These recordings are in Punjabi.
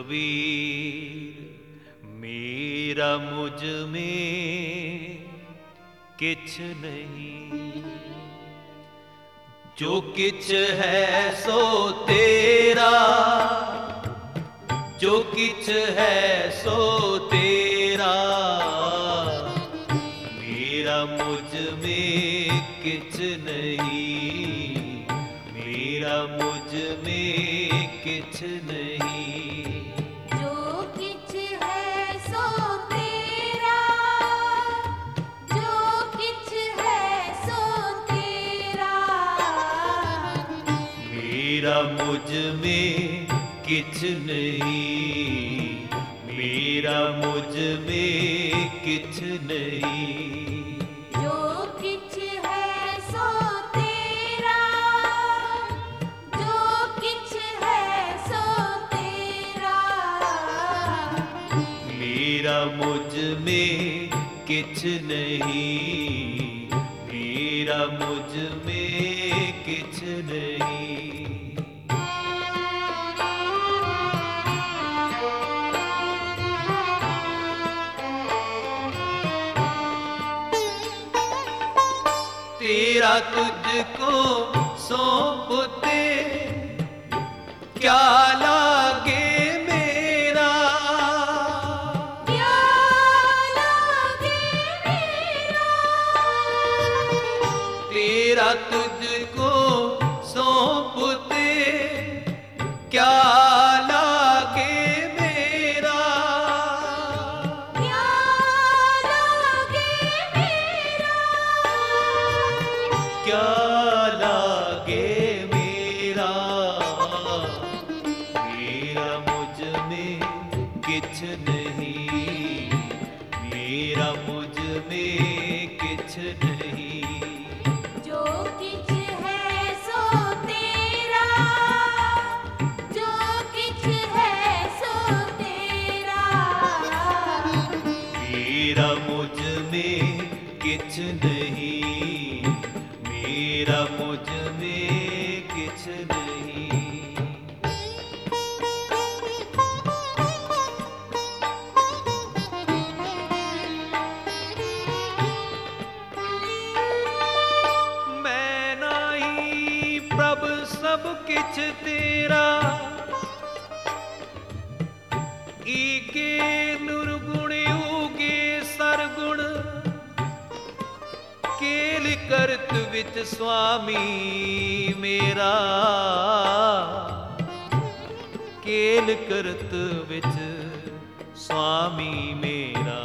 रघुवीर मेरा मुझ में किछ नहीं, जो किछ है सो तेरा, जो किछ है सो तेरा, मेरा मुझ में किछ नहीं, मेरा मुझ में किछ नहीं। जो किछ है सो तेरा, जो किछ है सो तेरा, मेरा मुझ में किछ नहीं, मेरा मुझ में किछ नहीं। जो किछ है सो तेरा, जो किछ है सो तेरा, मेरा मुझ में किछ नहीं, मेरा मुझ में किछ नहीं। तेरा तुझको सौंपते क्या लागे मेरा, क्या लागे मेरा, तेरा तुझको सौंपते क्या लागे मेरा, क्या लागे मेरा, क्या लागे मेरा, मेरा मुझ में किछ नहीं, मेरा मुझ में किछ नहीं। जो किछ है सो तेरा, जो किछ है सो तेरा, मेरा मुझ में किछ नहीं, मेरा मुझ में किछ नहीं। मैं नाही प्रभ सब किछ तेरा, ईके निर्गुण उगे सरगुण, केल करत विच स्वामी मेरा, केल करत विच स्वामी मेरा।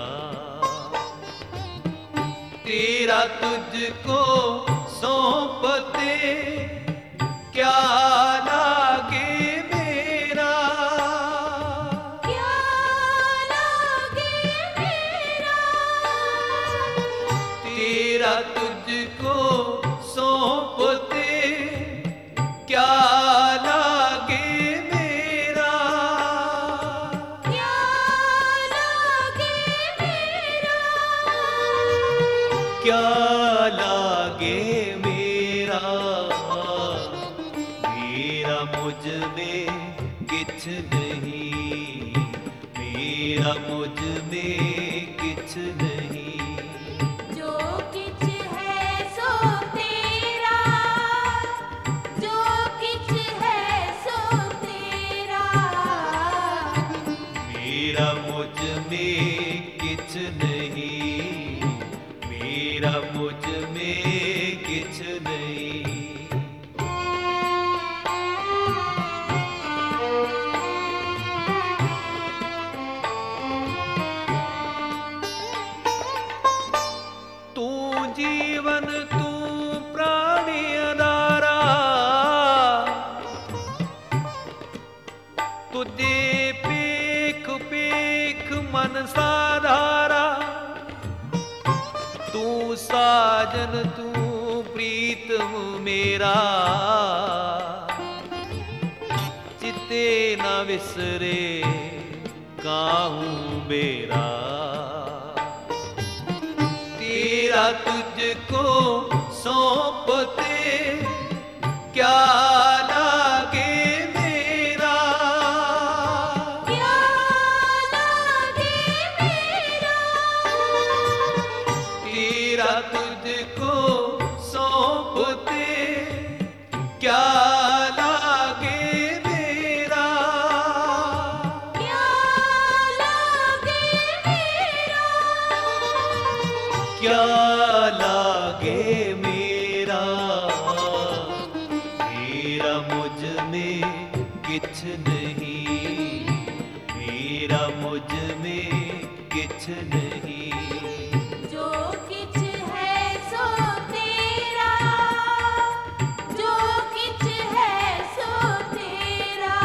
तेरा तुझको सौंपते क्या लागे मेरा, क्या लागे मेरा, तेरा तुझको सौंपते क्या लागे मेरा, क्या लागे मेरा, क्या लागे मेरा, मेरा मुझ में किछ नहीं, मेरा मुझ में किछ नहीं। जो किछ है सो तेरा, जो किछ है सो तेरा, मेरा मुझ में किछ नहीं, मेरा मुझ में किछ नहीं। तू जीवन तू प्राणी अदारा, तुझे पेख पेख मन साधारा, तू साजन तू प्रीतम मेरा, चिते न विसरे काहू बेरा। तेरा तुझको सौंपते क्या लागे मेरा, क्या तुझको सौंपते क्या लागे मेरा, क्या लागे मेरा, क्या लागे मेरा, मेरा मुझ में किछ नहीं, मेरा मुझ में किछ नहीं। जो किछ है सो तेरा, जो किछ है सो तेरा,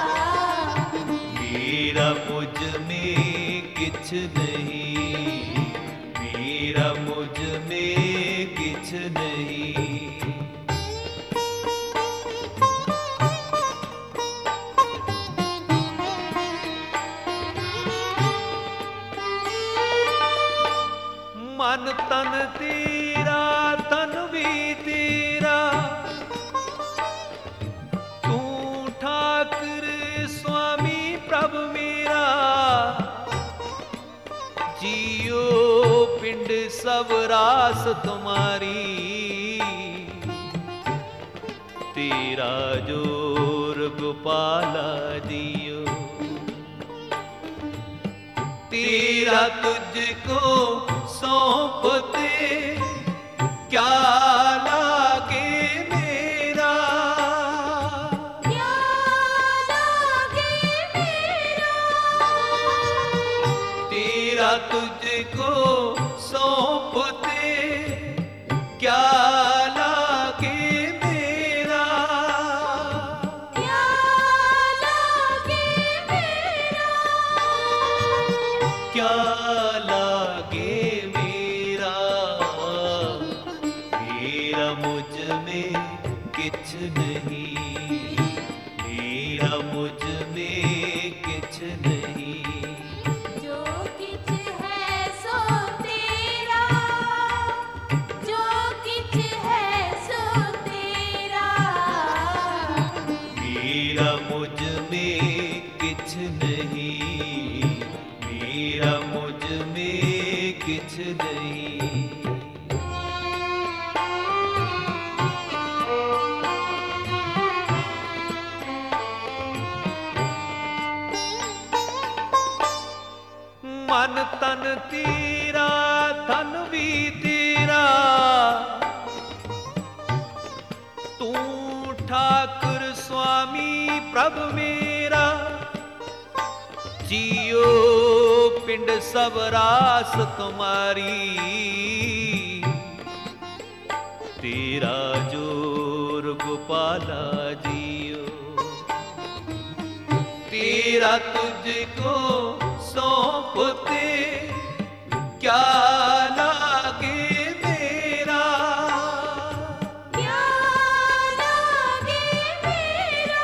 मेरा मुझ में किछ नहीं, मेरा मुझ में किछ नहीं। मन तन तेरा तन भी तेरा, तू ठाकुर स्वामी प्रभु मेरा, जियो पिंड सब रास तुम्हारी, तेरा जोर गोपाला जियो, तेरा तुझको सौंपते क्या लागे मेरा, क्या लागे मेरा, तेरा तुझको सौंपते क्या लागे मेरा, क्या लागे मेरा, क्या लागे मेरा, मेरा मुझ में किछ नहीं, मेरा मुझ में किछ नहीं। जो किछ है सो तेरा, जो किछ है सो तेरा, मेरा मुझ में किछ नहीं, मेरा मुझ में किछ नहीं। मन तन तेरा धन भी तेरा, तू ठाकुर स्वामी प्रभु मेरा, जियो पिंड सब रास तुम्हारी, तेरा जोर गोपाला जियो, तेरा तुझको सौंपते क्या लागे मेरा, क्या लागे मेरा,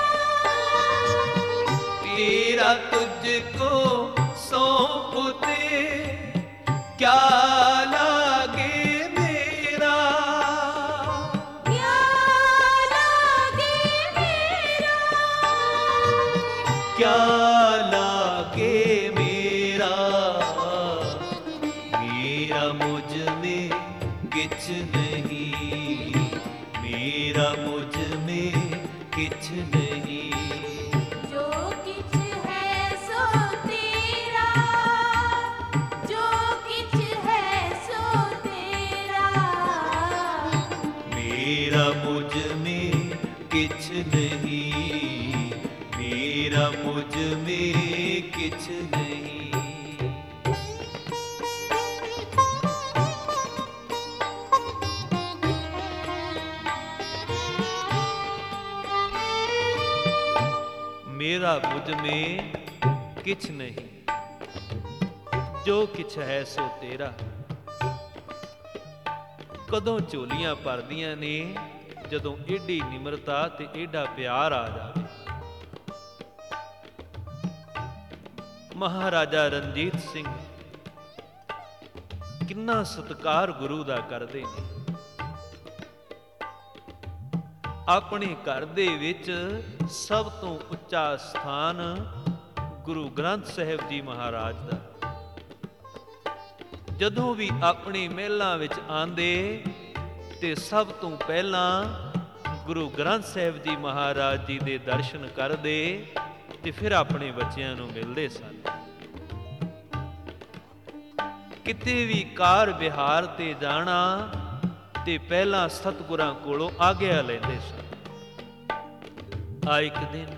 तेरा तुझको सौंपते क्या लागे मेरा, क्या लागे मेरा, क्या लागे मेरा, मेरा मुझ में किछ नहीं, मेरा मुझ में किछ नहीं। जो किछ है सो तेरा, जो किछ है सो तेरा, मेरा मुझ में किछ नहीं, मेरा मुझ में किछ नहीं। मेरा मुझ में किछ नहीं, जो किछ है सो तेरा। कदों ਝੋਲੀਆਂ ਭਰਦੀਆਂ ਨੇ ਜਦੋਂ ਏਡੀ ਨਿਮਰਤਾ ਤੇ ਏਡਾ ਪਿਆਰ ਆ ਜਾਵੇ। ਮਹਾਰਾਜਾ ਰਣਜੀਤ ਸਿੰਘ ਕਿੰਨਾ ਸਤਿਕਾਰ ਗੁਰੂ ਦਾ ਕਰਦੇ ਨੇ। ਆਪਣੇ ਘਰ ਦੇ ਵਿੱਚ ਸਭ ਤੋਂ ਉੱਚਾ ਸਥਾਨ ਗੁਰੂ ਗ੍ਰੰਥ ਸਾਹਿਬ ਜੀ ਮਹਾਰਾਜ ਦਾ। ਜਦੋਂ ਵੀ ਆਪਣੀ ਮਹਿਲਾਂ ਵਿੱਚ ਆਂਦੇ ਤੇ ਸਭ ਤੋਂ ਪਹਿਲਾਂ ਗੁਰੂ ਗ੍ਰੰਥ ਸਾਹਿਬ ਜੀ ਮਹਾਰਾਜ ਜੀ ਦੇ ਦਰਸ਼ਨ ਕਰਦੇ ਤੇ ਫਿਰ ਆਪਣੇ ਬੱਚਿਆਂ ਨੂੰ ਮਿਲਦੇ ਸਨ। ਕਿਤੇ ਵੀ ਕਾਰ ਵਿਹਾਰ ਤੇ ਜਾਣਾ ਤੇ ਪਹਿਲਾਂ ਸਤਿਗੁਰਾਂ ਕੋਲੋਂ ਆਗਿਆ ਲੈਂਦੇ ਸਨ। ਆ ਇੱਕ ਦਿਨ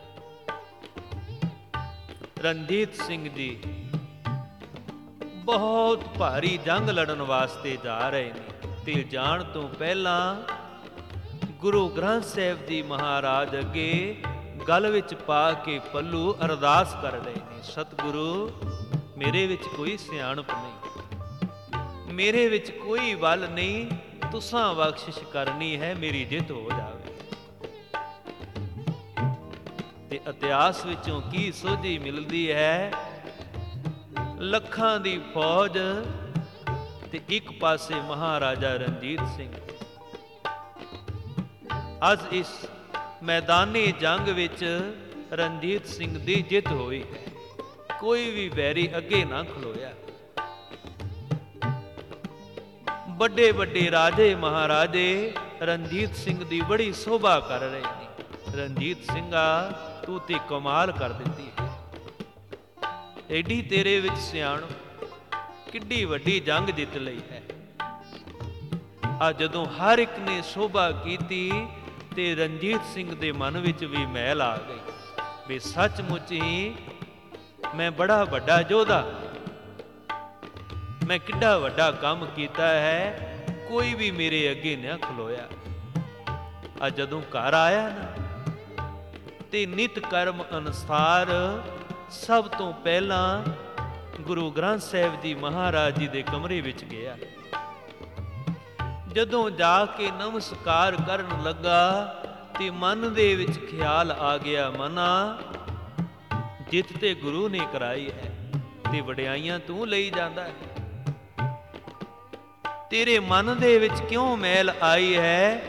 ਰਣਜੀਤ ਸਿੰਘ ਜੀ ਬਹੁਤ ਭਾਰੀ ਜੰਗ ਲੜਨ ਵਾਸਤੇ ਜਾ ਰਹੇ ਨੇ ਤੇ ਜਾਣ ਤੋਂ ਪਹਿਲਾਂ ਗੁਰੂ ਗ੍ਰੰਥ ਸਾਹਿਬ ਜੀ ਮਹਾਰਾਜ ਅੱਗੇ ਗਲ ਵਿੱਚ ਪਾ ਕੇ ਪੱਲੂ ਅਰਦਾਸ ਕਰ ਰਹੇ ਨੇ, ਸਤਿਗੁਰੂ ਮੇਰੇ ਵਿੱਚ ਕੋਈ ਸਿਆਣਪ ਨਹੀਂ, ਮੇਰੇ ਵਿੱਚ ਕੋਈ ਬਲ ਨਹੀਂ, ਤੁਸਾਂ ਬਖਸ਼ਿਸ਼ ਕਰਨੀ ਹੈ, ਮੇਰੀ ਜਿੱਤ ਹੋ ਜਾਵੇ। ਤੇ ਇਤਿਹਾਸ ਵਿੱਚੋਂ ਕੀ ਸੋਝੀ ਮਿਲਦੀ ਹੈ? ਲੱਖਾਂ ਦੀ ਫੌਜ ਤੇ ਇੱਕ ਪਾਸੇ ਮਹਾਰਾਜਾ ਰਣਜੀਤ ਸਿੰਘ। ਅੱਜ ਇਸ ਮੈਦਾਨੀ ਜੰਗ ਵਿੱਚ ਰਣਜੀਤ ਸਿੰਘ ਦੀ ਜਿੱਤ ਹੋਈ ਹੈ, ਕੋਈ ਵੀ ਵੈਰੀ ਅੱਗੇ ਨਾ ਖਲੋਇਆ। ਵੱਡੇ ਵੱਡੇ ਰਾਜੇ ਮਹਾਰਾਜੇ ਰਣਜੀਤ ਸਿੰਘ ਦੀ ਬੜੀ ਸੋਭਾ ਕਰ ਰਹੇ ਨੇ। ਰਣਜੀਤ ਸਿੰਘਾ ਤੂੰ ਤੇ ਕਮਾਲ ਕਰ ਦਿੱਤੀ ਹੈ, ਐਡੀ ਤੇਰੇ ਵਿੱਚ ਸਿਆਣਪ, ਕਿੱਡੀ ਵੱਡੀ ਜੰਗ ਜਿੱਤ ਲਈ ਹੈ। ਆ ਜਦੋਂ ਹਰ ਇੱਕ ਨੇ ਸੋਭਾ ਕੀਤੀ ਤੇ ਰਣਜੀਤ ਸਿੰਘ ਦੇ ਮਨ ਵਿੱਚ ਵੀ ਮੈਲ ਆ ਗਈ ਵੀ ਸੱਚਮੁੱਚ ਹੀ ਮੈਂ ਬੜਾ ਵੱਡਾ ਯੋਧਾ, ਮੈਂ ਕਿੱਡਾ ਵੱਡਾ ਕੰਮ ਕੀਤਾ ਹੈ, ਕੋਈ ਵੀ ਮੇਰੇ ਅੱਗੇ ਨਾ ਖਲੋਇਆ। ਆ ਜਦੋਂ ਘਰ ਆਇਆ ਨਾ ਤੇ ਨਿਤ ਕਰਮ ਅਨੁਸਾਰ ਸਭ ਤੋਂ ਪਹਿਲਾਂ ਗੁਰੂ ਗ੍ਰੰਥ ਸਾਹਿਬ ਜੀ ਮਹਾਰਾਜ ਜੀ ਦੇ ਕਮਰੇ ਵਿੱਚ ਗਿਆ। ਜਦੋਂ ਜਾ ਕੇ ਨਮਸਕਾਰ ਕਰਨ ਲੱਗਾ ਤੇ ਮਨ ਦੇ ਵਿੱਚ ਖਿਆਲ ਆ ਗਿਆ, ਮਨਾ ਜਿੱਤ ਤੇ ਗੁਰੂ ਨੇ ਕਰਾਈ ਹੈ ਤੇ ਵਡਿਆਈਆਂ ਤੂੰ ਲਈ ਜਾਂਦਾ ਹੈ, ਤੇਰੇ ਮਨ ਦੇ ਵਿੱਚ ਕਿਉਂ ਮੈਲ ਆਈ ਹੈ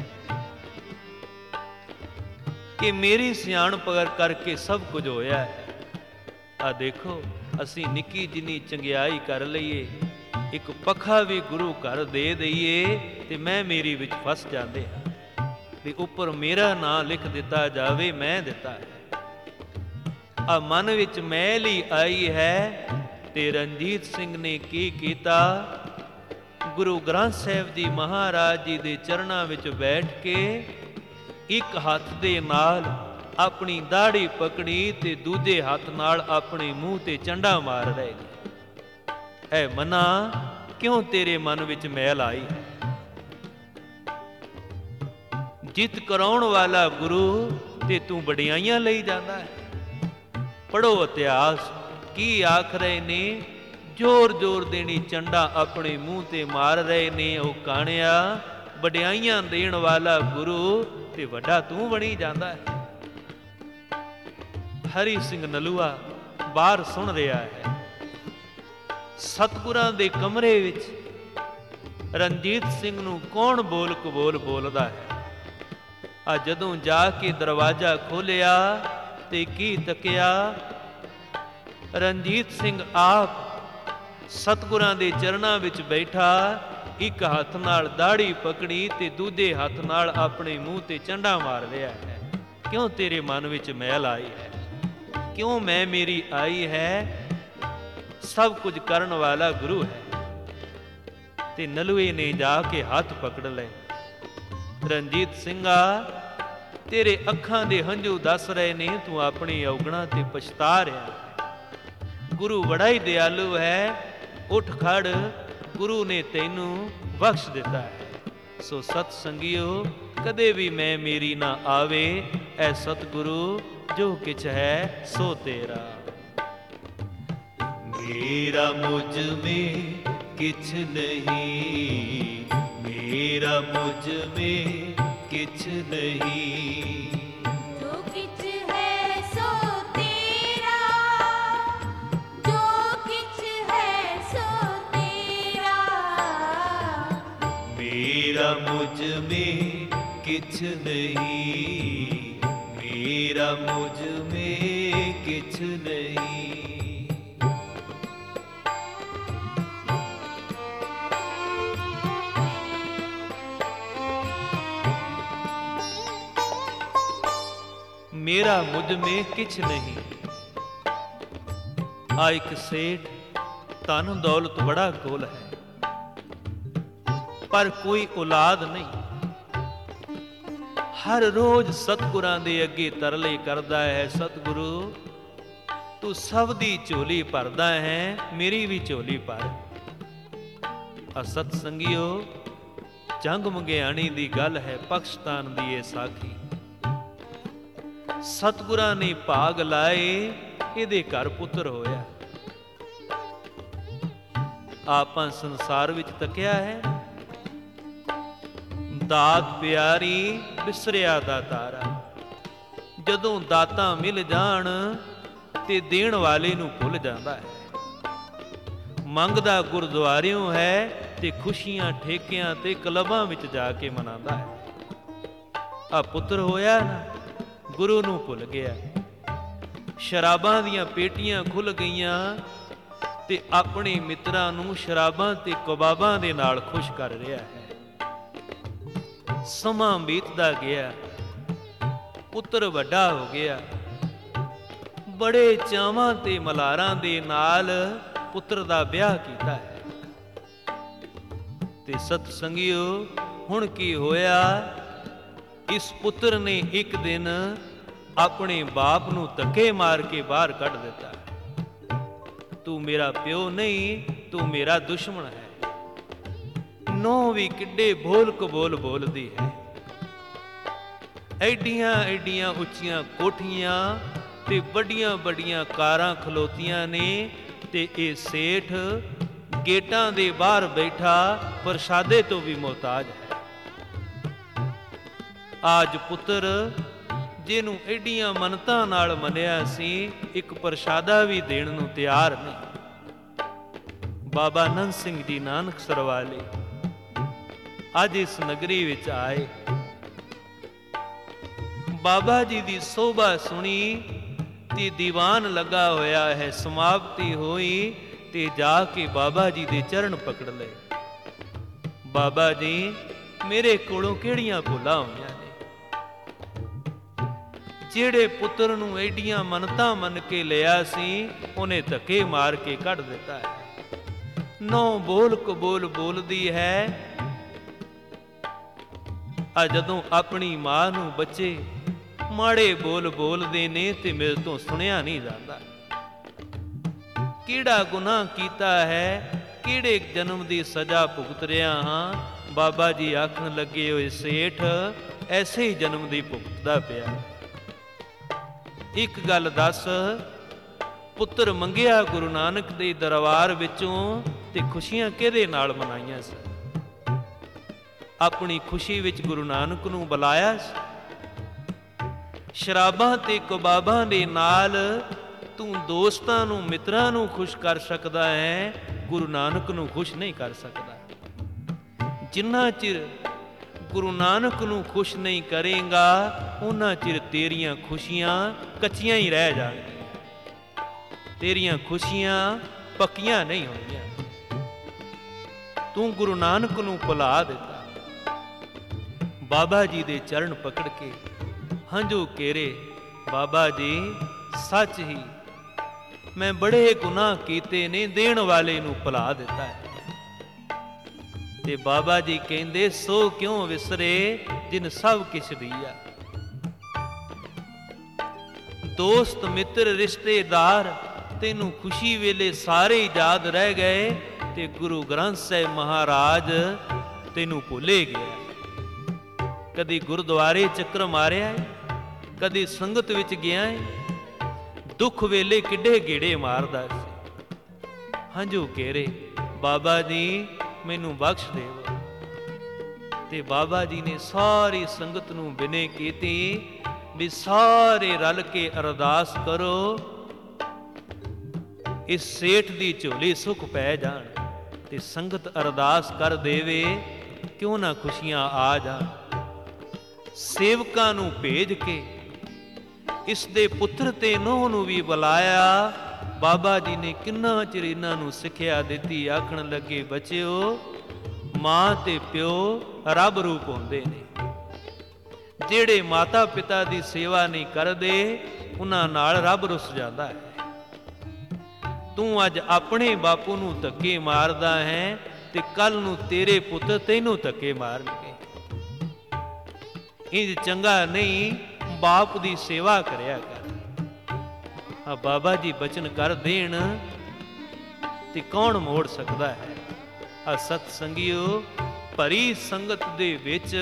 ਕਿ ਮੇਰੀ ਸਿਆਣਪ ਕਰਕੇ ਸਭ ਕੁਝ ਹੋਇਆ ਹੈ। ਆ ਦੇਖੋ, ਅਸੀਂ ਨਿੱਕੀ ਜਿੰਨੀ ਚੰਗਿਆਈ ਕਰ ਲਈਏ, ਇੱਕ ਪੱਖਾ ਵੀ ਗੁਰੂ ਘਰ ਦੇ ਦਈਏ ਤੇ ਮੈਂ ਮੇਰੀ ਵਿੱਚ ਫਸ ਜਾਂਦੇ ਹਾਂ ਤੇ ਉੱਪਰ ਮੇਰਾ ਨਾਂ ਲਿਖ ਦਿੱਤਾ ਜਾਵੇ, ਮੈਂ ਦਿੱਤਾ ਹੈ। ਆ ਮਨ ਵਿੱਚ ਮੈਲ ਹੀ ਆਈ ਹੈ ਤੇ ਰਣਜੀਤ ਸਿੰਘ ਨੇ ਕੀ ਕੀਤਾ? ਗੁਰੂ ਗ੍ਰੰਥ ਸਾਹਿਬ ਜੀ ਮਹਾਰਾਜ ਜੀ ਦੇ ਚਰਨਾਂ ਵਿੱਚ ਬੈਠ ਕੇ ਇੱਕ ਹੱਥ ਦੇ ਨਾਲ ਆਪਣੀ ਦਾੜੀ ਪਕੜੀ ਤੇ ਦੂਜੇ ਹੱਥ ਨਾਲ ਆਪਣੇ ਮੂੰਹ ਤੇ ਚੰਡਾ ਮਾਰ ਰਹੇ ਨੇ। ਐ ਮਨਾ, ਕਿਉਂ ਤੇਰੇ ਮਨ ਵਿੱਚ ਮੈਲ ਆਈ? ਜਿੱਤ ਕਰਾਉਣ ਵਾਲਾ ਗੁਰੂ ਤੇ ਤੂੰ ਵਡਿਆਈਆਂ ਲਈ ਜਾਂਦਾ ਹੈ। ਪੜੋ ਇਤਿਹਾਸ, ਕੀ ਆਖ ਰਹੇ ਨੇ? ਜ਼ੋਰ ਜ਼ੋਰ ਦੇਣੀ ਚੰਡਾ ਆਪਣੇ ਮੂੰਹ ਤੇ ਮਾਰ ਰਹੇ ਨੇ। ਉਹ ਕਾਣਿਆ, ਵਡਿਆਈਆਂ ਦੇਣ ਵਾਲਾ ਗੁਰੂ ਤੇ ਵੱਡਾ ਤੂੰ ਬਣੀ ਜਾਂਦਾ ਹੈ। ਹਰੀ ਸਿੰਘ ਨਲੂਆ ਬਾਹਰ ਸੁਣ ਰਿਹਾ ਹੈ। ਸਤਿਗੁਰਾਂ ਦੇ ਕਮਰੇ ਵਿੱਚ ਰਣਜੀਤ ਸਿੰਘ ਨੂੰ ਕੌਣ ਬੋਲ ਕਬੋਲ ਬੋਲਦਾ ਹੈ। ਆ ਜਦੋਂ ਜਾ ਕੇ ਦਰਵਾਜ਼ਾ ਖੋਲਿਆ ਤੇ ਕੀ ਤੱਕਿਆ? ਰਣਜੀਤ ਸਿੰਘ ਆਪ ਸਤਿਗੁਰਾਂ ਦੇ ਚਰਨਾਂ ਵਿੱਚ ਬੈਠਾ, ਇੱਕ ਹੱਥ ਨਾਲ ਦਾੜੀ ਪਕੜੀ ਤੇ ਦੂਜੇ ਹੱਥ ਨਾਲ ਆਪਣੇ ਮੂੰਹ ਤੇ ਚੰਡਾ ਮਾਰ ਰਿਹਾ ਹੈ। ਕਿਉਂ ਤੇਰੇ ਮਨ ਵਿੱਚ ਮੈਲ ਆਈ ਹੈ? ਕਿਉਂ ਮੈਂ ਮੇਰੀ ਆਈ ਹੈ? ਸਭ ਕੁਝ ਕਰਨ ਵਾਲਾ ਗੁਰੂ ਹੈ। ਤੇ ਨਲੂਏ ਨੇ ਜਾ ਕੇ ਹੱਥ ਪਕੜ ਲਏ। ਰਣਜੀਤ ਸਿੰਘਾ, ਤੇਰੇ ਅੱਖਾਂ ਦੇ ਹੰਝੂ ਦੱਸ ਰਹੇ ਨੇ ਤੂੰ ਆਪਣੀ ਔਗਣਾ ਤੇ ਪਛਤਾ ਰਿਹਾ ਹੈ। ਗੁਰੂ ਬੜਾ ਹੀ ਦਿਆਲੂ ਹੈ, ਉੱਠ ਖੜ, ਗੁਰੂ ਨੇ ਤੈਨੂੰ ਬਖਸ਼ ਦਿੱਤਾ ਹੈ। ਸੋ ਸਤ ਸੰਗਿਓ, ਕਦੇ ਵੀ ਮੈਂ ਮੇਰੀ ਨਾ ਆਵੇ, ਐ ਸਤਿਗੁਰੂ ਜੋ ਕਿਛ ਹੈ ਸੋ ਤੇਰਾ। ਮੇਰਾ ਮੁਝ ਮੇਂ ਕਿਛ ਨਹੀਂ, ਮੇਰਾ ਮੁਝ ਮੇਂ ਕਿਛ ਨਹੀਂ। ਜੋ ਕਿਛ ਹੈ ਸੋ ਤੇਰਾ, ਜੋ ਕਿਛ ਹੈ ਸੋ ਤੇਰਾ। ਮੇਰਾ ਮੁਝ ਮੇਂ ਕਿਛ ਨਹੀਂ, ਮੇਰਾ ਮੁਝ ਮੇਂ ਕਿਛ ਨਹੀਂ। ਮੇਰਾ ਮੁਝ ਮੇ ਕਿਛ ਨਹੀਂ। ਆ ਇੱਕ ਸੇਠ ਧਨ ਦੌਲਤ ਬੜਾ ਕੋਲ ਹੈ, ਪਰ ਕੋਈ ਔਲਾਦ ਨਹੀਂ। ਹਰ ਰੋਜ਼ ਸਤਿਗੁਰਾਂ ਦੇ ਅੱਗੇ ਤਰਲੇ ਕਰਦਾ ਹੈ, ਸਤਿਗੁਰੂ ਤੂੰ ਸਭ ਦੀ ਝੋਲੀ ਭਰਦਾ ਹੈ, ਮੇਰੀ ਵੀ ਝੋਲੀ ਭਰ। ਆ ਸਤ ਸੰਗਿਓ, ਜੰਗ ਮੰਗਿਆਣੀ ਦੀ ਗੱਲ ਹੈ, ਪਾਕਿਸਤਾਨ ਦੀ ਇਹ ਸਾਖੀ। ਸਤਿਗੁਰਾਂ ਨੇ ਭਾਗ ਲਾਏ, ਇਹਦੇ ਘਰ ਪੁੱਤਰ ਹੋਇਆ। ਆਪਾਂ ਸੰਸਾਰ ਵਿੱਚ ਤੱਕਿਆ ਹੈ, ਦਾਤ ਪਿਆਰੀ ਬਿਸਰਿਆ ਦਾ ਤਾਰਾ। ਜਦੋਂ ਦਾਤਾਂ ਮਿਲ ਜਾਣ ਤੇ ਦੇਣ ਵਾਲੇ ਨੂੰ ਭੁੱਲ ਜਾਂਦਾ ਹੈ। ਮੰਗਦਾ ਗੁਰਦੁਆਰਿਓਂ ਹੈ ਤੇ ਖੁਸ਼ੀਆਂ ਠੇਕਿਆਂ ਤੇ ਕਲਬਾਂ ਵਿੱਚ ਜਾ ਕੇ ਮਨਾਉਂਦਾ ਹੈ। ਆ ਪੁੱਤਰ ਹੋਇਆ ਨਾ, ਗੁਰੂ ਨੂੰ ਭੁੱਲ ਗਿਆ। ਸ਼ਰਾਬਾਂ ਦੀਆਂ ਪੇਟੀਆਂ ਖੁੱਲ ਗਈਆਂ ਤੇ ਆਪਣੇ ਮਿੱਤਰਾਂ ਨੂੰ ਸ਼ਰਾਬਾਂ ਤੇ ਕਬਾਬਾਂ ਦੇ ਨਾਲ ਖੁਸ਼ ਕਰ ਰਿਹਾ ਹੈ। ਸਮਾਂ ਬੀਤਦਾ ਗਿਆ, ਪੁੱਤਰ ਵੱਡਾ ਹੋ ਗਿਆ। ਬੜੇ ਚਾਵਾਂ ਤੇ ਮਲਾਰਾਂ ਦੇ ਨਾਲ ਪੁੱਤਰ ਦਾ ਵਿਆਹ ਕੀਤਾ ਹੈ। ਤੇ ਸਤ ਸੰਗਿਓ, ਹੁਣ ਕੀ ਹੋਇਆ? ਇਸ ਪੁੱਤਰ ਨੇ ਇੱਕ ਦਿਨ ਆਪਣੇ ਬਾਪ ਨੂੰ ਧੱਕੇ ਮਾਰ ਕੇ ਬਾਹਰ ਕੱਢ ਦਿੱਤਾ। ਤੂੰ ਮੇਰਾ ਪਿਓ ਨਹੀਂ, ਤੂੰ ਮੇਰਾ ਦੁਸ਼ਮਣ ਹੈ। ਨੌਂ ਵੀ ਕਿੱਡੇ ਬੋਲ ਕਬੋਲ ਬੋਲਦੀ ਹੈ। ਐਡੀਆਂ ਐਡੀਆਂ ਉੱਚੀਆਂ ਕੋਠੀਆਂ ਤੇ ਵੱਡੀਆਂ ਵੱਡੀਆਂ ਕਾਰਾਂ ਖਲੋਤੀਆਂ ਨੇ, ਤੇ ਇਹ ਸੇਠ ਗੇਟਾਂ ਦੇ ਬਾਹਰ ਬੈਠਾ ਪ੍ਰਸ਼ਾਦੇ ਤੋਂ ਵੀ ਮੁਹਤਾਜ ਹੈ। ਆਜ ਪੁੱਤਰ ਜਿਹਨੂੰ ਐਡੀਆਂ ਮੰਨਤਾਂ ਨਾਲ ਮੰਨਿਆ ਸੀ, ਇੱਕ ਪ੍ਰਸ਼ਾਦਾ ਵੀ ਦੇਣ ਨੂੰ ਤਿਆਰ ਨਹੀਂ। ਬਾਬਾ ਨੰਦ ਸਿੰਘ ਜੀ ਨਾਨਕਸਰ ਵਾਲੇ ਅੱਜ ਇਸ ਨਗਰੀ ਵਿੱਚ ਆਏ। ਬਾਬਾ ਜੀ ਦੀ ਸੋਭਾ ਸੁਣੀ ਤੇ ਦੀਵਾਨ ਲੱਗਾ ਹੋਇਆ ਹੈ। ਸਮਾਪਤੀ ਹੋਈ ਤੇ ਜਾ ਕੇ ਬਾਬਾ ਜੀ ਦੇ ਚਰਨ ਪਕੜ ਲਏ। ਬਾਬਾ ਜੀ, ਮੇਰੇ ਕੋਲੋਂ ਕਿਹੜੀਆਂ ਭੁੱਲਾਂ ਹੋਈਆਂ ਨੇ? ਜਿਹੜੇ ਪੁੱਤਰ ਨੂੰ ਐਡੀਆਂ ਮੰਨਤਾਂ ਮੰਨ ਕੇ ਲਿਆ ਸੀ, ਉਹਨੇ ਧੱਕੇ ਮਾਰ ਕੇ ਕੱਢ ਦਿੱਤਾ ਹੈ। ਨੌ ਬੋਲ ਕਬੋਲ ਬੋਲਦੀ ਹੈ। ਆ ਜਦੋਂ ਆਪਣੀ ਮਾਂ ਨੂੰ ਬੱਚੇ ਮਾੜੇ ਬੋਲ ਬੋਲਦੇ ਨੇ ਤੇ ਮੇਰੇ ਤੋਂ ਸੁਣਿਆ ਨਹੀਂ ਜਾਂਦਾ। ਕਿਹੜਾ ਗੁਨਾਹ ਕੀਤਾ ਹੈ, ਕਿਹੜੇ ਜਨਮ ਦੀ ਸਜ਼ਾ ਭੁਗਤ ਰਿਹਾ ਹਾਂ? ਬਾਬਾ ਜੀ ਆਖਣ ਲੱਗੇ, ਹੋਏ ਸੇਠ ਐਸੇ ਹੀ ਜਨਮ ਦੀ ਭੁਗਤਦਾ ਪਿਆ। ਇੱਕ ਗੱਲ ਦੱਸ, ਪੁੱਤਰ ਮੰਗਿਆ ਗੁਰੂ ਨਾਨਕ ਦੇ ਦਰਬਾਰ ਵਿੱਚੋਂ ਤੇ ਖੁਸ਼ੀਆਂ ਕਿਹਦੇ ਨਾਲ ਮਨਾਈਆਂ ਸੀ? ਆਪਣੀ ਖੁਸ਼ੀ ਵਿੱਚ ਗੁਰੂ ਨਾਨਕ ਨੂੰ ਬੁਲਾਇਆ ਸੀ? ਸ਼ਰਾਬਾਂ ਤੇ ਕਬਾਬਾਂ ਦੇ ਨਾਲ ਤੂੰ ਦੋਸਤਾਂ ਨੂੰ ਮਿੱਤਰਾਂ ਨੂੰ ਖੁਸ਼ ਕਰ ਸਕਦਾ ਹੈ, ਗੁਰੂ ਨਾਨਕ ਨੂੰ ਖੁਸ਼ ਨਹੀਂ ਕਰ ਸਕਦਾ। ਜਿੰਨਾ ਚਿਰ ਗੁਰੂ ਨਾਨਕ ਨੂੰ ਖੁਸ਼ ਨਹੀਂ ਕਰੇਗਾ, ਉਹਨਾਂ ਚਿਰ ਤੇਰੀਆਂ ਖੁਸ਼ੀਆਂ ਕੱਚੀਆਂ ਹੀ ਰਹਿ ਜਾਣਗੀਆਂ। ਤੇਰੀਆਂ ਖੁਸ਼ੀਆਂ ਪੱਕੀਆਂ ਨਹੀਂ ਹੋਣਗੀਆਂ। ਤੂੰ ਗੁਰੂ ਨਾਨਕ ਨੂੰ ਭੁਲਾ ਦਿੱਤਾ। ਬਾਬਾ ਜੀ ਦੇ ਚਰਨ ਪਕੜ ਕੇ ਹੰਝੂ ਕੇਰੇ, ਬਾਬਾ ਜੀ ਸੱਚ ਹੀ ਮੈਂ ਬੜੇ ਗੁਨਾਹ ਕੀਤੇ ਨੇ, ਦੇਣ ਵਾਲੇ ਨੂੰ ਭੁਲਾ ਦਿੱਤਾ ਹੈ। ਤੇ ਬਾਬਾ ਜੀ ਕਹਿੰਦੇ, ਸੋ ਕਿਉਂ ਵਿਸਰੇ ਜਿਨ ਸਭ ਕਿਛ ਦੀਆ। ਦੋਸਤ ਮਿੱਤਰ ਰਿਸ਼ਤੇਦਾਰ ਤੈਨੂੰ ਖੁਸ਼ੀ ਵੇਲੇ ਸਾਰੇ ਯਾਦ ਰਹਿ ਗਏ, ਤੇ ਗੁਰੂ ਗ੍ਰੰਥ ਸਾਹਿਬ ਮਹਾਰਾਜ ਤੈਨੂੰ ਭੁੱਲੇ ਗਿਆ। ਕਦੀ ਗੁਰਦੁਆਰੇ ਚੱਕਰ ਮਾਰਿਆ ਹੈ, ਕਦੀ ਸੰਗਤ ਵਿੱਚ ਗਿਆ ਹੈ। ਦੁੱਖ ਵੇਲੇ ਕਿੱਡੇ ਗੇੜੇ ਮਾਰਦਾ ਸੀ। ਹੰਝੂ ਕੇਰੇ, ਬਾਬਾ ਜੀ ਮੈਨੂੰ ਬਖਸ਼ ਦੇਵੋ। ਤੇ ਬਾਬਾ ਜੀ ਨੇ ਸਾਰੀ ਸੰਗਤ ਨੂੰ ਬਿਨੇ ਕੀਤੀ ਵੀ ਸਾਰੇ ਰਲ ਕੇ ਅਰਦਾਸ ਕਰੋ, ਇਸ ਸੇਠ ਦੀ ਝੋਲੀ ਸੁੱਖ ਪੈ ਜਾਣ। ਤੇ ਸੰਗਤ ਅਰਦਾਸ ਕਰ ਦੇਵੇ, ਕਿਉਂ ਨਾ ਖੁਸ਼ੀਆਂ ਆ ਜਾਣ। ਸੇਵਕਾਂ ਨੂੰ ਭੇਜ ਕੇ ਇਸ ਦੇ ਪੁੱਤਰ ਤੇ ਨੂੰਹ ਨੂੰ ਵੀ ਬੁਲਾਇਆ। ਬਾਬਾ ਜੀ ਨੇ ਕਿੰਨਾ ਚਿਰ ਇਹਨਾਂ ਨੂੰ ਸਿੱਖਿਆ ਦਿੱਤੀ। ਆਖਣ ਲੱਗੇ, ਬੱਚਿਓ ਮਾਂ ਤੇ ਪਿਓ ਰੱਬ ਰੂਪ ਹੁੰਦੇ ਨੇ। ਜਿਹੜੇ ਮਾਤਾ ਪਿਤਾ ਦੀ ਸੇਵਾ ਨਹੀਂ ਕਰਦੇ ਉਹਨਾਂ ਨਾਲ ਰੱਬ ਰੁੱਸ ਜਾਂਦਾ ਹੈ। ਤੂੰ ਅੱਜ ਆਪਣੇ ਬਾਪੂ ਨੂੰ ਧੱਕੇ ਮਾਰਦਾ ਹੈ ਤੇ ਕੱਲ ਨੂੰ ਤੇਰੇ ਪੁੱਤ ਤੈਨੂੰ ਧੱਕੇ ਮਾਰਨਗੇ। ਇੰਜ ਚੰਗਾ ਨਹੀਂ, ਬਾਪ ਦੀ ਸੇਵਾ ਕਰਿਆ ਕਰ। ਆ ਬਾਬਾ ਜੀ ਬਚਨ ਕਰ ਦੇਣ ਤੇ ਕੌਣ ਮੋੜ ਸਕਦਾ ਹੈ। ਆ ਸਤ ਸੰਗਿਓ, ਭਰੀ ਸੰਗਤ ਦੇ ਵਿੱਚ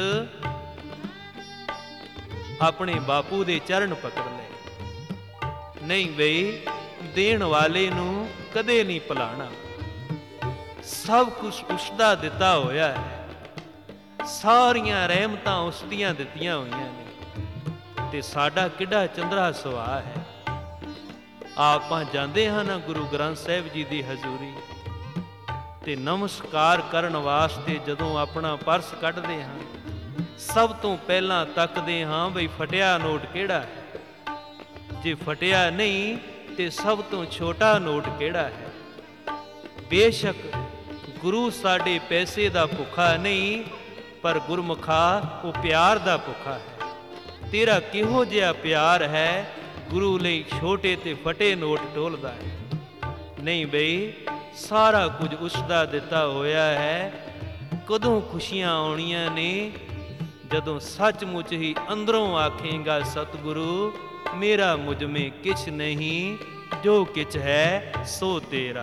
ਆਪਣੇ ਬਾਪੂ ਦੇ ਚਰਨ ਪਕੜ ਲੈ। ਨਹੀਂ ਬਈ, ਦੇਣ ਵਾਲੇ ਨੂੰ ਕਦੇ ਨਹੀਂ ਭੁਲਾਣਾ। ਸਭ ਕੁਝ ਉਸਦਾ ਦਿੱਤਾ ਹੋਇਆ ਹੈ, ਸਾਰੀਆਂ ਰਹਿਮਤਾਂ ਉਸ ਦੀਆਂ ਦਿੱਤੀਆਂ ਹੋਈਆਂ ਨੇ ਤੇ ਸਾਡਾ ਕਿੱਡਾ ਚੰਦਰਾ ਸੁਭਾਅ ਹੈ। ਆਪਾਂ ਜਾਂਦੇ ਹਾਂ ਨਾ ਗੁਰੂ ਗ੍ਰੰਥ ਸਾਹਿਬ ਜੀ ਦੀ ਹਜ਼ੂਰੀ ਤੇ ਨਮਸਕਾਰ ਕਰਨ ਵਾਸਤੇ ਜਦੋਂ ਆਪਣਾ ਪਰਸ ਕੱਢਦੇ ਹਾਂ, ਸਭ ਤੋਂ ਪਹਿਲਾਂ ਤੱਕਦੇ ਹਾਂ ਬਈ ਫਟਿਆ ਨੋਟ ਕਿਹੜਾ ਹੈ। ਜੇ ਫਟਿਆ ਨਹੀਂ ਤੇ ਸਭ ਤੋਂ ਛੋਟਾ ਨੋਟ ਕਿਹੜਾ ਹੈ। ਬੇਸ਼ੱਕ ਗੁਰੂ ਸਾਡੇ ਪੈਸੇ ਦਾ ਭੁੱਖਾ ਨਹੀਂ, ਪਰ ਗੁਰਮੁਖਾ ਉਹ ਪਿਆਰ ਦਾ ਭੁੱਖਾ ਹੈ। ਤੇਰਾ ਕਿਹੋ ਜਿਹਾ ਪਿਆਰ ਹੈ, ਗੁਰੂ ਲਈ ਛੋਟੇ ਤੇ ਫਟੇ ਨੋਟ ਟੋਲਦਾ ਹੈ। ਨਹੀਂ ਬਈ, ਸਾਰਾ ਕੁਝ ਉਸ ਦਾ ਦਿੱਤਾ ਹੋਇਆ ਹੈ। ਕਦੋਂ ਖੁਸ਼ੀਆਂ ਆਉਣੀਆਂ ਨੇ, ਜਦੋਂ ਸੱਚਮੁੱਚ ਹੀ ਅੰਦਰੋਂ ਆਖੇਗਾ ਸਤਿਗੁਰੂ ਮੇਰਾ ਮੁਝ ਮੇਂ ਕਿਛ ਨਹੀਂ, ਜੋ ਕਿਛ ਹੈ ਸੋ ਤੇਰਾ।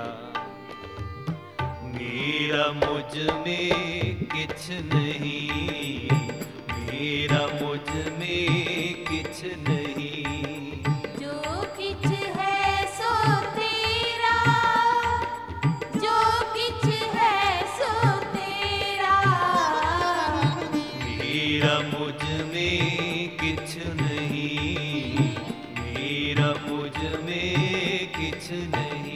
ਮੇਰਾ ਮੁਝ ਮੇਂ ਕਿਛ ਨਹੀਂ, ਮੇਰਾ ਮੁਝ ਮੇਂ ਕਿਛ ਨਹੀਂ, ਜੋ ਕਿਛ ਹੈ ਸੋ ਤੇਰਾ, ਜੋ ਕਿਛ ਹੈ ਸੋ ਤੇਰਾ। ਮੇਰਾ ਮੁਝ ਮੇਂ ਕਿਛ ਨਹੀਂ, ਮੇਰਾ ਮੁਝ ਮੇਂ ਕਿਛ ਨਹੀਂ।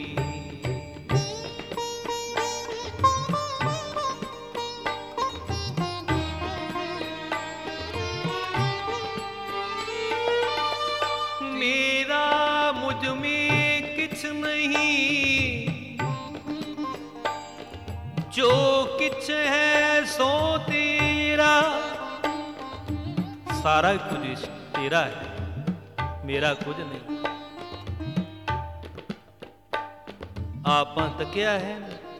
ਮੇਰਾ ਮੁਝ ਮੇਂ ਕਿਛ ਨਹੀਂ, ਜੋ ਕਿਛ ਹੈ ਸੋ ਤੇਰਾ। ਸਾਰਾ ਕੁਝ ਤੇਰਾ ਹੈ, ਮੇਰਾ ਕੁਝ ਨਹੀਂ। ਆਪਾਂ ਤੱਕਿਆ ਹੈ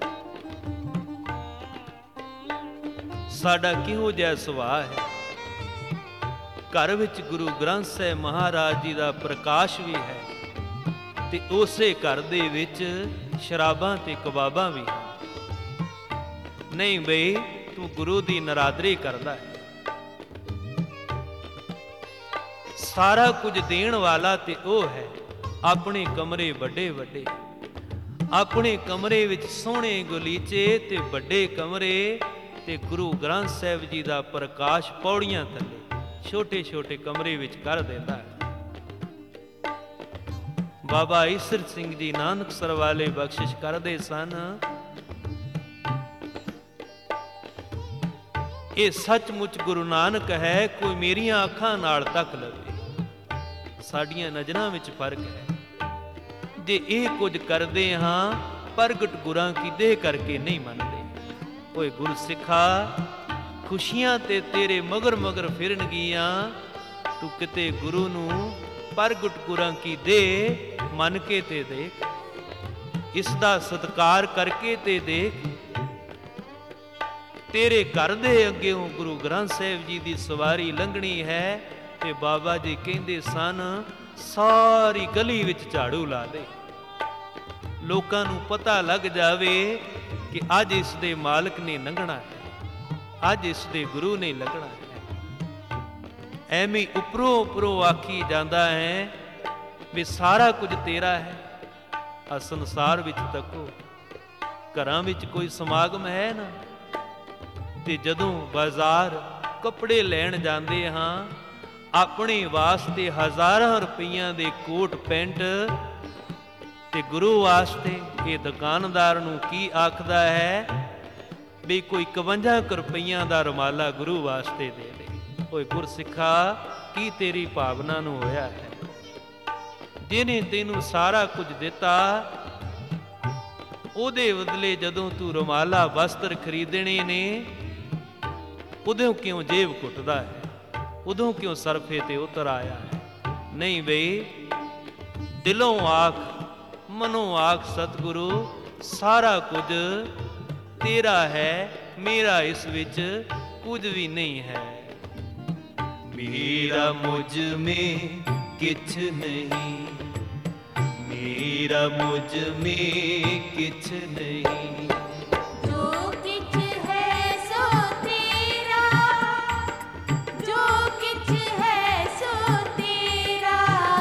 ਸਾਡਾ ਕਿਹੋ ਜਿਹਾ ਸੁਭਾਅ ਹੈ। ਘਰ ਵਿੱਚ ਗੁਰੂ ਗ੍ਰੰਥ ਸਾਹਿਬ ਮਹਾਰਾਜ ਜੀ ਦਾ ਪ੍ਰਕਾਸ਼ ਵੀ ਹੈ ਤੇ ਉਸੇ ਘਰ ਦੇ ਵਿੱਚ ਸ਼ਰਾਬਾਂ ਤੇ ਕਬਾਬਾਂ ਵੀ ਹਨ। ਨਹੀਂ ਬਈ, ਤੂੰ ਗੁਰੂ ਦੀ ਨਰਾਦਰੀ ਕਰਦਾ ਹੈ। ਸਾਰਾ ਕੁਝ ਦੇਣ ਵਾਲਾ ਤੇ ਉਹ ਹੈ। ਆਪਣੇ ਕਮਰੇ ਵੱਡੇ ਵੱਡੇ, ਆਪਣੇ ਕਮਰੇ ਵਿੱਚ ਸੋਹਣੇ ਗਲੀਚੇ ਤੇ ਵੱਡੇ ਕਮਰੇ ਤੇ ਗੁਰੂ ਗ੍ਰੰਥ ਸਾਹਿਬ ਜੀ ਦਾ ਪ੍ਰਕਾਸ਼ ਪੌੜੀਆਂ ਥੱਲੇ ਛੋਟੇ ਛੋਟੇ ਕਮਰੇ ਵਿੱਚ ਕਰ ਦਿੰਦਾ ਹੈ। ਬਾਬਾ ਈਸਰ ਸਿੰਘ ਜੀ ਨਾਨਕਸਰ ਵਾਲੇ ਬਖਸ਼ਿਸ਼ ਕਰਦੇ ਸਨ। ਇਹ ਸੱਚਮੁੱਚ ਗੁਰੂ ਨਾਨਕ ਹੈ, ਕੋਈ ਮੇਰੀਆਂ ਅੱਖਾਂ ਨਾਲ ਤੱਕ ਲਵੇ। ਸਾਡੀਆਂ ਨਜ਼ਰਾਂ ਵਿੱਚ ਫਰਕ ਹੈ। ਜੇ ਇਹ ਕੁਝ ਕਰਦੇ ਹਾਂ, ਪ੍ਰਗਟ ਗੁਰਾਂ ਕੀ ਦੇਹ ਕਰਕੇ ਨਹੀਂ ਮੰਨਦੇ। ਓਏ ਗੁਰਸਿੱਖਾ, ਖੁਸ਼ੀਆਂ ਤੇ ਤੇਰੇ ਮਗਰ ਮਗਰ ਫਿਰਨਗੀਆਂ, ਤੂੰ ਕਿਤੇ ਗੁਰੂ ਨੂੰ ਪ੍ਰਗਟ ਗੁਰਾਂ ਕੀ ਦੇਹ ਮੰਨ ਕੇ ਤੇ ਦੇਖ, ਇਸ ਦਾ ਸਤਿਕਾਰ ਕਰਕੇ ਤੇ ਦੇਖ। ਤੇਰੇ ਘਰ ਦੇ ਅੱਗੇੋਂ ਗੁਰੂ ਗ੍ਰੰਥ ਸਾਹਿਬ ਜੀ ਦੀ ਸਵਾਰੀ ਲੰਘਣੀ ਹੈ ਤੇ ਬਾਬਾ ਜੀ ਕਹਿੰਦੇ ਸਨ, ਸਾਰੀ ਗਲੀ ਵਿੱਚ ਝਾੜੂ ਲਾ ਦੇ, ਲੋਕਾਂ ਨੂੰ ਪਤਾ ਲੱਗ ਜਾਵੇ ਕਿ ਅੱਜ ਇਸ ਦੇ ਮਾਲਕ ਨੇ ਲੰਘਣਾ ਹੈ, ਅੱਜ ਇਸ ਦੇ ਗੁਰੂ ਨੇ ਲੱਗਣਾ ਹੈ। ਐਵੇਂ ਉੱਪਰੋਂ ਉੱਪਰੋਂ ਆਖੀ ਜਾਂਦਾ ਹੈ ਵੀ ਸਾਰਾ ਕੁਝ ਤੇਰਾ ਹੈ। ਆ ਸੰਸਾਰ ਵਿੱਚ ਤੱਕੋ, ਘਰਾਂ ਵਿੱਚ ਕੋਈ ਸਮਾਗਮ ਹੈ ਨਾ, ਤੇ ਜਦੋਂ ਬਾਜ਼ਾਰ ਕੱਪੜੇ ਲੈਣ ਜਾਂਦੇ ਹਾਂ, ਆਪਣੇ ਵਾਸਤੇ ਹਜ਼ਾਰਾਂ ਰੁਪਈਆਂ ਦੇ ਕੋਟ ਪੈਂਟ ਤੇ ਗੁਰੂ ਵਾਸਤੇ ਇਹ ਦੁਕਾਨਦਾਰ ਨੂੰ ਕੀ ਆਖਦਾ ਹੈ ਵੀ ਕੋਈ 51 ਰੁਪਈਆਂ ਦਾ ਰੁਮਾਲਾ ਗੁਰੂ ਵਾਸਤੇ ਦੇ ਦੇ। ਓਏ ਗੁਰਸਿੱਖਾ, ਕੀ ਤੇਰੀ ਭਾਵਨਾ ਨੂੰ ਹੋਇਆ ਹੈ? ਜਿਹਨੇ ਤੈਨੂੰ ਸਾਰਾ ਕੁਝ ਦਿੱਤਾ, ਉਹਦੇ ਬਦਲੇ ਜਦੋਂ ਤੂੰ ਰੁਮਾਲਾ ਵਸਤਰ ਖਰੀਦਣੇ ਨੇ, ਉਦੋਂ ਕਿਉਂ ਜੇਬ ਘੁੱਟਦਾ ਹੈ? ਉਦੋਂ ਕਿਉਂ ਸਰਫੇ ਤੇ ਉਤਰ ਆਇਆ ਹੈ? ਨਹੀਂ ਬਈ, ਦਿਲੋਂ ਆਖ, ਮਨੋਂ ਆਖ ਸਤਿਗੁਰੂ, ਸਾਰਾ ਕੁਝ ਤੇਰਾ ਹੈ, ਮੇਰਾ ਇਸ ਵਿੱਚ ਕੁਝ ਵੀ ਨਹੀਂ ਹੈ। ਮੇਰਾ ਮੁਝ में किछ नहीं, मेरा मुझ में किछ नहीं। जो किछ है सो तेरा, जो किछ है सो तेरा।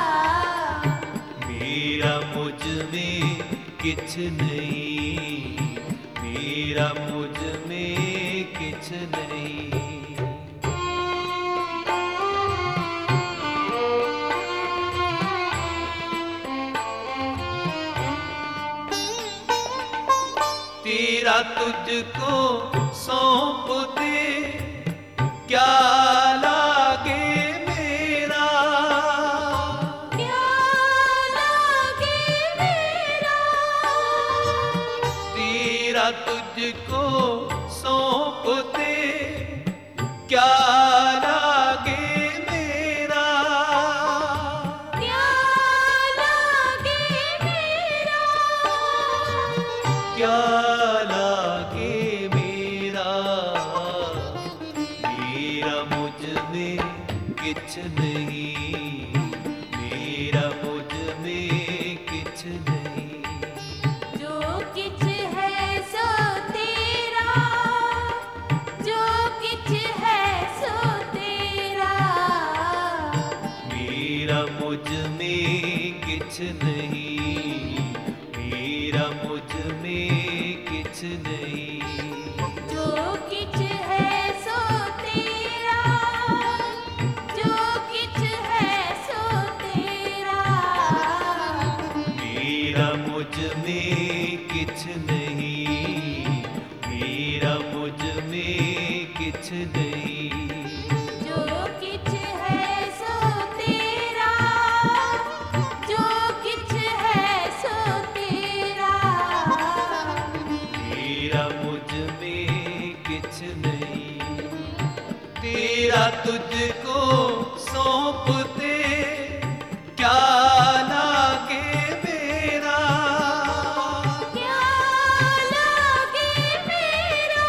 मेरा मुझ में किछ नहीं, मेरा मुझ में किछ नहीं। तेरा तुझको सौंप दे, क्या लागे मेरा, क्या लागे मेरा। तेरा तुझको सौंप दे, क्या लागे मेरा, क्या लागे मेरा। क्या लागे मेरा। मेरा मुझ में किछ नहीं, मेरा मुझ में किछ नहीं। जो किछ है सो तेरा, जो किछ है सो तेरा। मेरा मुझ में किछ नहीं, मेरा मुझ में किछ नहीं। जो किछ है सो तेरा, जो किछ है सो तेरा। मेरा मुझ में किछ नहीं, मेरा मुझ में किछ नहीं। जो किछ है सो तेरा, जो किछ है सो तेरा। मेरा मुझ में किछ नहीं। तेरा तुझको सौंप दे, क्या लागे मेरा, क्या लागे मेरा।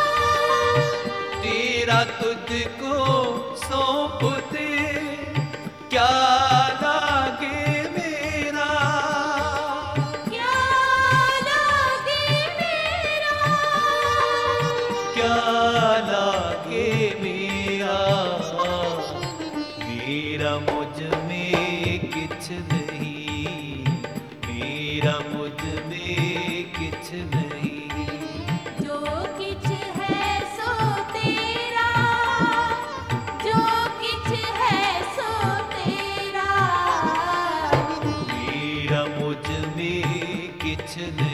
तेरा तुझको सौंप दे, क्या लागे मेरा, क्या लागे मेरा। क्या लागे मेरा। मेरा मुझ में किछ नहीं, मेरा मुझ में किछ नहीं। जो किछ है सो तेरा, जो किछ है सो तेरा। मेरा मुझ में किछ नहीं।